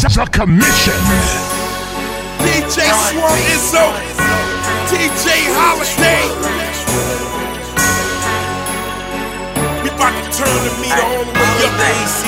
major commissions. DJ Swerve Izzo, TJ Holiday. We about to turn the meter all the way up.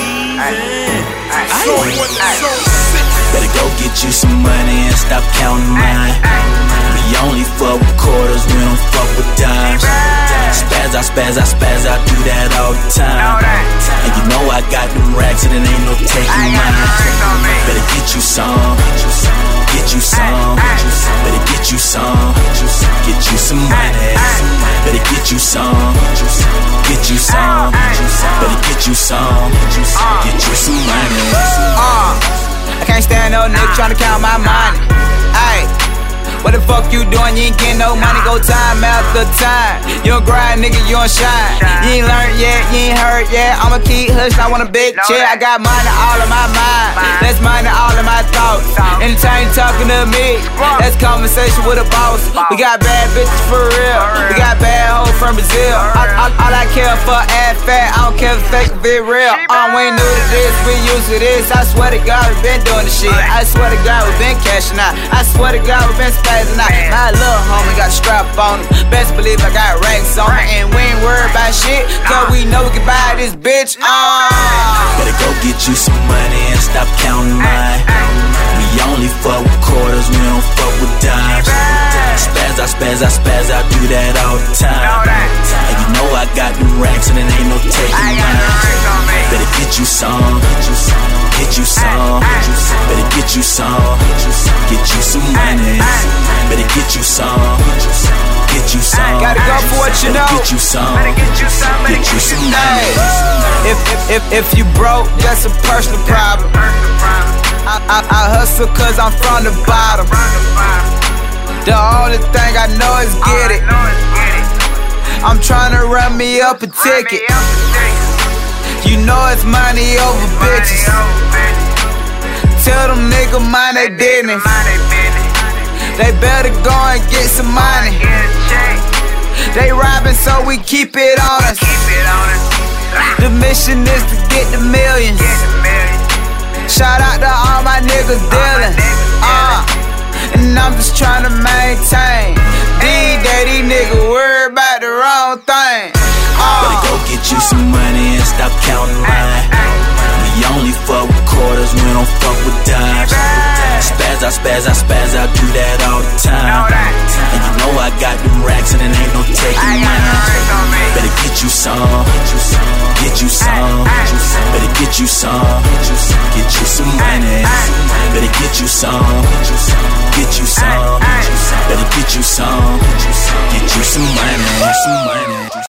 Better go get you some money and stop counting mine. We only fuck with quarters, we don't fuck with dimes. Spaz, I do that all the time. And you know I got them racks and it ain't no taking mine. Better get you some, get you some. Better get you some, get you some money. Better get you some, get you some. Better get you some, get you some money. I can't stand no nigga tryna count my money. Ayy, what the fuck you doing? You ain't getting no money, go time after time. You don't grind, nigga, you don't shine. You ain't learned yet, you ain't heard yet. I'ma keep hushing, I want a big check. I got money all in my mind, that's money all in my thoughts. Anytime you talking to me, that's conversation with a boss. We got bad bitches for real, we got bad hoes from Brazil. All I care for ass fat, I don't care if fake or be real. We ain't new to this, we used to this. I swear to God, we been doing this shit. I swear to God, we been cashing out. I swear to God, we been spazzing out. My little homie got a strap on him. Best believe I got racks on him. And we ain't worried about shit, cause we know we can buy this bitch. Better go get you some money and stop counting mine. We only fuck with quarters, we don't fuck with dimes. Spaz, I do that all the time. And you know I got them racks and it ain't no taking mine. Better get you some, get you some. Better get you some, get you some money. Better get you some, get you some. Gotta go for what you know. Get you some, get you some money. If you broke, that's a personal problem. I hustle cause I'm from the bottom. The only thing I know is get it. I'm tryna run me up a ticket. You know it's money over bitches. Tell them niggas mind they business. They better go and get some money. They robbing so we keep it on us. The mission is to get the millions. Shout out to all my niggas dealing. And I'm just tryna maintain. These niggas worry about the wrong thing. Better go get you some money and stop counting mine. We only fuck with quarters, we don't fuck with dimes. Spaz, I do that all the time. And you know I got them racks and it ain't no taking mine. Better get you some, get you some. Better get you some, get you some money. Better get you some, get you some. Better get you some, get you some money.